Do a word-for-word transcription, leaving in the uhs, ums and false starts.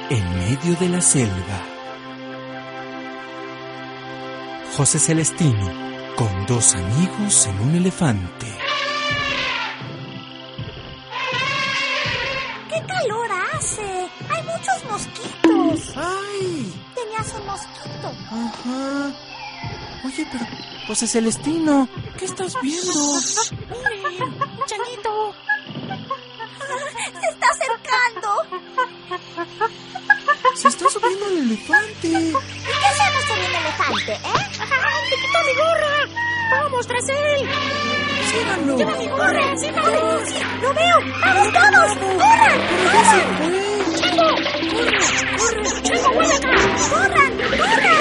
en medio de la selva. José Celestino, con dos amigos en un elefante. ¡Qué calor hace! ¡Hay muchos mosquitos! ¡Ay! Tenías un mosquito. Ajá. Oye, pero, José Celestino, ¿qué estás viendo? ¡Miren! ¡Un changuito! ¡Se está acercando! Se está subiendo el elefante. ¿Y qué hacemos con el elefante, eh? ¡Ay, te quitó mi gorra! ¡Vamos tras él! ¡Síganlo! ¡Lleva mi gorra! ¡Síganlo! ¡Sí! ¡Lo veo! ¡Vamos todos! ¡Corran! ¡Pero ya se fue! ¡Chango! ¡Corre! ¡Corre! ¡Chango, vuelve acá! ¡Corran! ¡Corran!